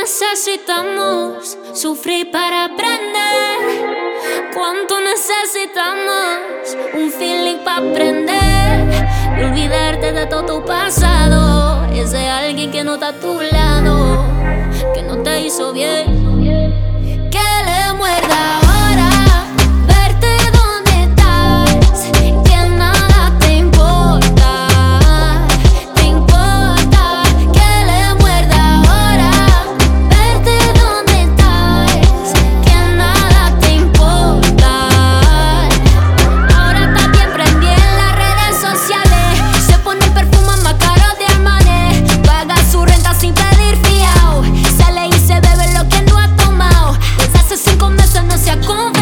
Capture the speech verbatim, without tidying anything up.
necesitamos sufrir para aprender? ¿Cuánto necesitamos un feeling para aprender? Y olvidarte de todo tu pasado, ese alguien que no está a tu lado, que no te hizo bien, que le muerda ahora verte donde estás, que nada te importa, te importa, que le muerda ahora verte donde estás, que nada te importa. Ahora está bien prendida en las redes sociales, se pone el perfume más caro de Armani, paga su renta sin pedir fiao, sale y se bebe lo que no ha tomado, desde hace cinco meses no se ha confiado.